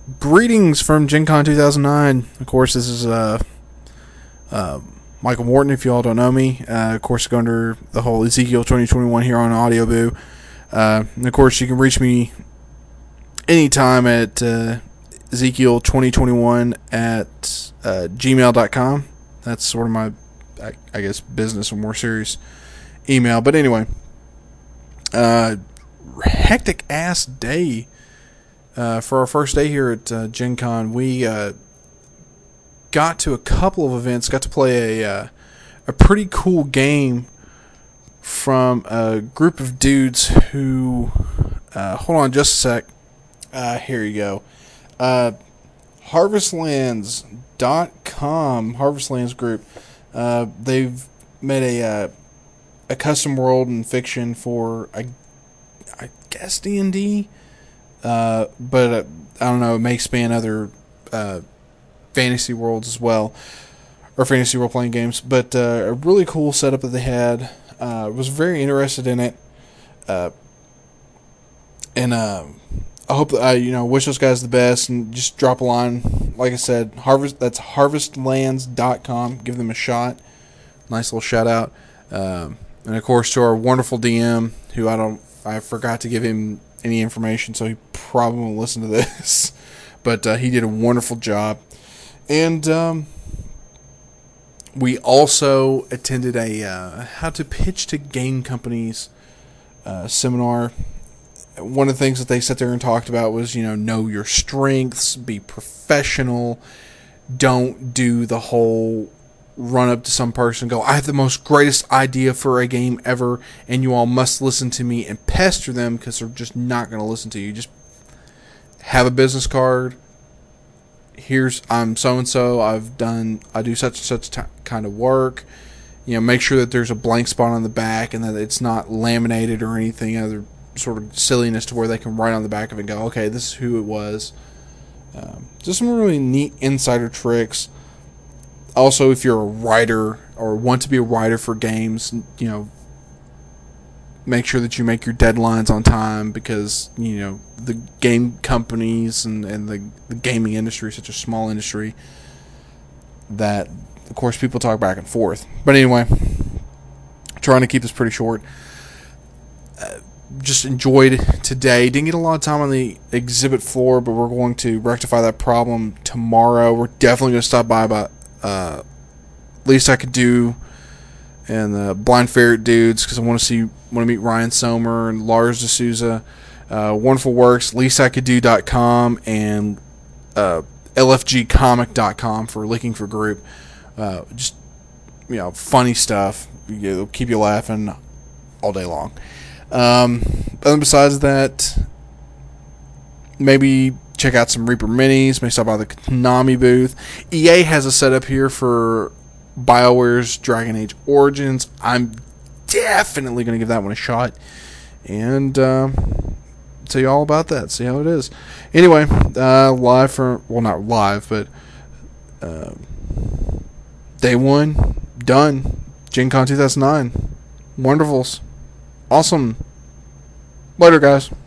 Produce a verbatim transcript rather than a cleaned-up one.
Greetings from Gen Con two thousand nine. Of course, this is uh, uh, Michael Morton, if you all don't know me. Uh, of course, I go under the whole Ezekiel twenty twenty-one here on Audio Boo. Uh, and of course, you can reach me anytime at uh, Ezekiel twenty twenty-one at uh, gmail dot com. That's sort of my, I, I guess, business or more serious email. But anyway, uh, hectic ass day. Uh, for our first day here at uh, Gen Con, we uh, got to a couple of events, got to play a uh, a pretty cool game from a group of dudes who, uh, hold on just a sec, uh, here you go, uh, harvestlands dot com, Harvestlands group, uh, they've made a uh, a custom world and fiction for, I, I guess, D and D. Uh, but uh, I don't know, it may span other uh, fantasy worlds as well, or fantasy role-playing games. But uh, a really cool setup that they had. Uh, was very interested in it, uh, and uh, I hope that I, you know, wish those guys the best. And just drop a line, like I said, harvest. That's harvestlands dot com. Give them a shot. Nice little shout out, um, and of course to our wonderful D M, who I don't, I forgot to give him any information, so he probably won't listen to this. But uh, he did a wonderful job. And um, we also attended a uh, how to pitch to game companies uh, seminar. One of the things that they sat there and talked about was, you know, know your strengths, be professional, don't do the whole run up to some person and go, I have the most greatest idea for a game ever, and you all must listen to me, and pester them because they're just not going to listen to you. Just have a business card. Here's, I'm so-and-so, I've done, I do such and such t- kind of work. You know, make sure that there's a blank spot on the back and that it's not laminated or anything other sort of silliness to where they can write on the back of it and go, okay, this is who it was. Um, just some really neat insider tricks. Also, if you're a writer or want to be a writer for games, you know, make sure that you make your deadlines on time, because, you know, the game companies and, and the, the gaming industry is such a small industry that, of course, people talk back and forth. But anyway, trying to keep this pretty short. Uh, just enjoyed today. Didn't get a lot of time on the exhibit floor, but we're going to rectify that problem tomorrow. We're definitely going to stop by about Uh, least I could do, and the Blind Ferret dudes, because I want to see, want to meet Ryan Somer and Lars D'Souza, uh, Wonderful Works, least I could do dot com, and uh, L F G comic dot com for Looking for Group. Uh, just, you know, funny stuff. It'll keep you laughing all day long. Um, but then besides that, maybe check out some Reaper Minis. Maybe stop by the Konami booth. E A has a setup here for BioWare's Dragon Age Origins. I'm definitely going to give that one a shot. And uh, tell you all about that. See how it is. Anyway, uh, live for... Well, not live, but... Uh, day one. Done. Gen Con two thousand nine. Wonderfuls. Awesome. Later, guys.